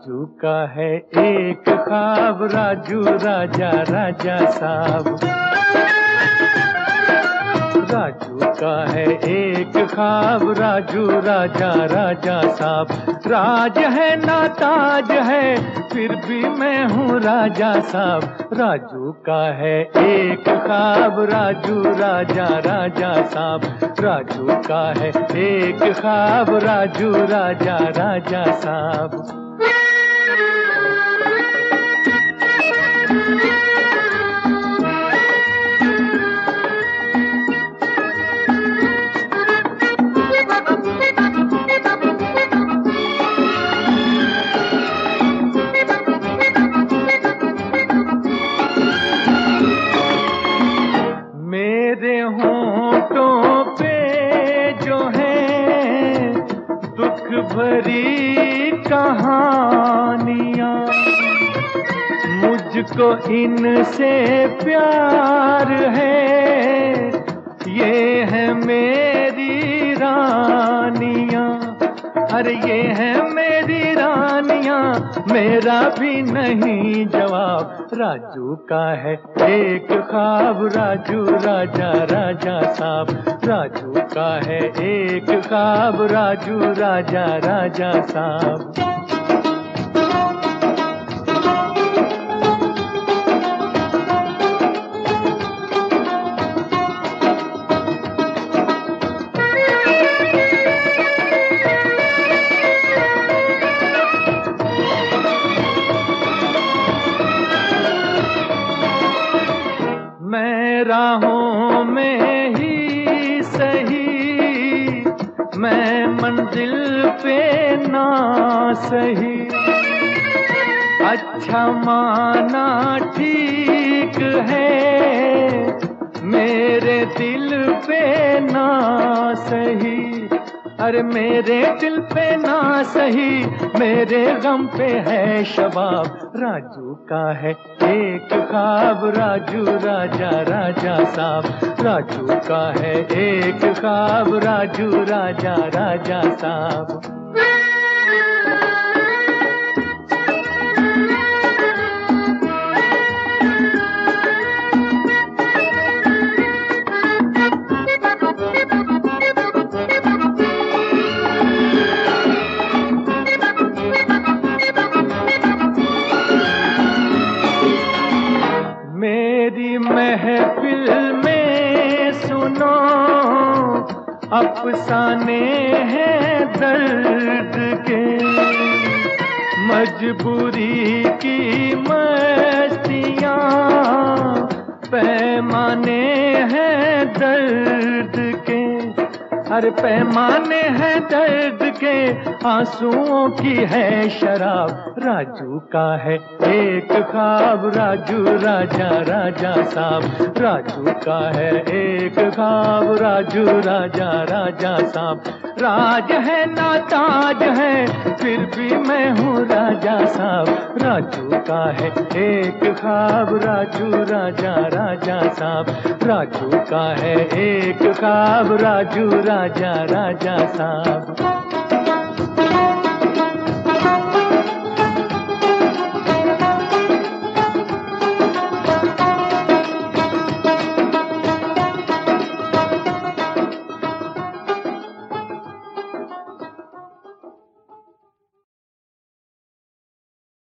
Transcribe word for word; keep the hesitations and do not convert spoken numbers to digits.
राजू का है एक ख्वाब, राजू राजा राजा साहब। राजू का है एक ख्वाब, राजू राजा राजा साहब। राज है ना ताज है, फिर भी मैं हूँ राजा साहब। राजू का है एक ख्वाब, राजू राजा राजा साहब। राजू का है एक ख्वाब, राजू राजा राजा साहब। मेरे होंठों पे जो है दुख भरी कहानियाँ, मुझको इनसे प्यार है, ये है मेरी रानियाँ। अरे ये है मेरी रानियाँ, मेरा भी नहीं जवाब। राजू का है एक ख्वाब, राजू राजा राजा साहब। राजू का है एक ख्वाब, राजू राजा राजा साहब। मैं राहों में ही सही, मैं मंजिल पे ना सही। अच्छा माना ठीक है, मेरे दिल पे ना सही। अरे मेरे दिल पे ना सही, मेरे गम पे है शबाब। राजू का है एक ख्वाब, राजू राजा राजा साहब। राजू का है एक ख्वाब, राजू राजा राजा साहब। मेरी महफिल में सुनो, अफसाने हैं दर्द के। मजबूरी की मस्तियाँ, पैमाने हैं दर्द के। हर पैमाने हैं दर्द के, आंसुओं की है शराब। राजू का है एक ख्वाब, राजू राजा राजा साहब। राजू का है एक ख्वाब, राजू राजा राजा साहब। राज है ना ताज है, फिर भी मैं हूँ राजा साहब। राजू का है एक ख्वाब, राजू राजा राजा साहब। राजू का है एक ख्वाब, राजू राजा राजा साहब।